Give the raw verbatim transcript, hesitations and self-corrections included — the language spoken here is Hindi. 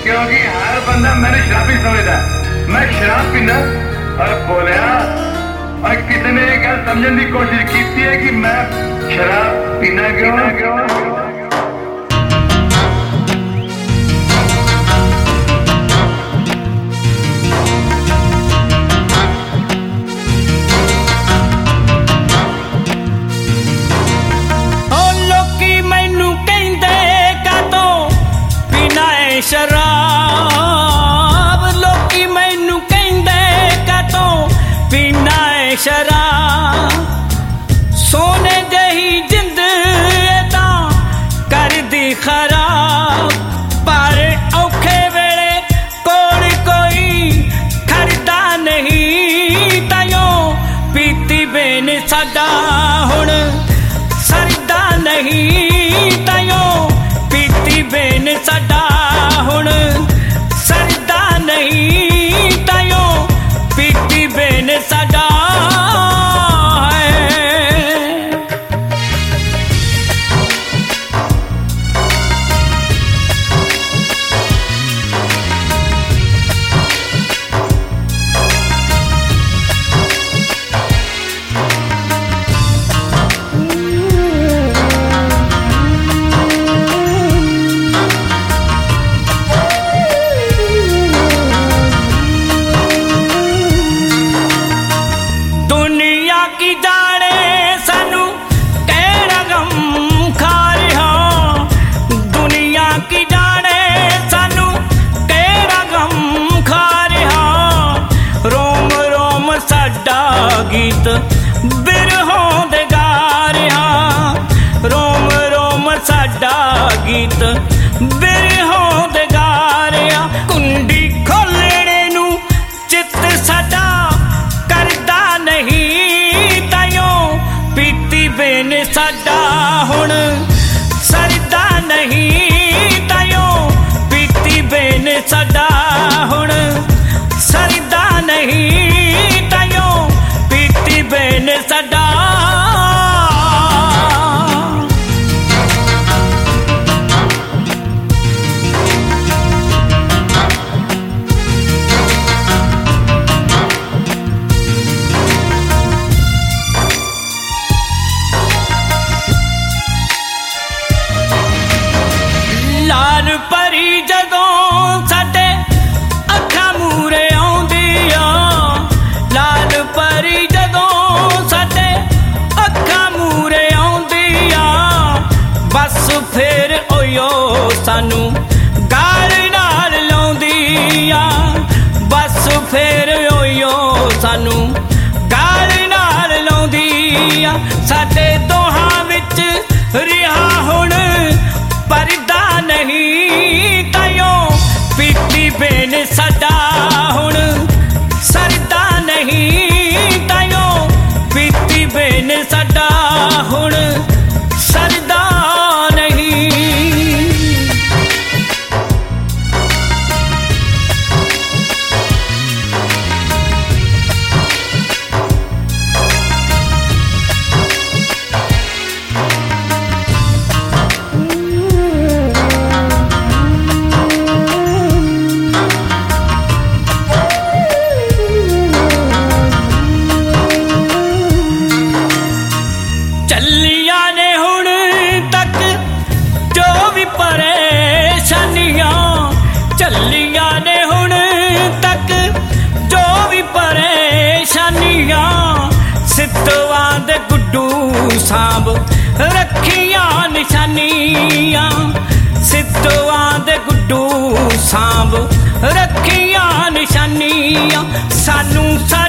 क्योंकि हर बंदा मैंने शराबी समझता है। मैं शराब पीना और बोलिया और कितने गल समझने की कोशिश की है कि मैं शराब पीना क्यों क्यों शराब लोकी मैनू कहंदे कातों पीना है शराब सोने जही जिंद तां कर दी खराब पर औखे वेले कोल कोई खरदा नहीं तायों पीती बेन साडा हुण सरदा नहीं तायों पीती बेन साडा हुण सरदा नहीं तायों पीती बेन साडा गीत बिरहों दे गा रहा रोम रोम साडा गीत बिरहों दे गा रहा कुंडी खोलने नू चित साडा करदा नहीं तायों पीती बेन साडा हुण सरदा नहीं तायों पीती बेन साडा हुण सरदा नहीं तायों बेन साडा लाल परी जदों साडे अखां मूरे आउंदी आ लाल परी फिर ओयो सानू गाल नाल लाउंदी आ बस फिर ओयो सानू गाल नाल लाउंदी आ साडे दोहां विच रिहा हुण परदा नहीं तायों पीती बेन साडा हुण सरदा नहीं तायों पीती बेन साडा हुण सरदा चलिया ने हुण तक जो भी परेशानियां सितवां दे गुड्डू सांभ रखियां निशानियां सितवां दे गुड्डू सांभ रखियां निशानियां सानू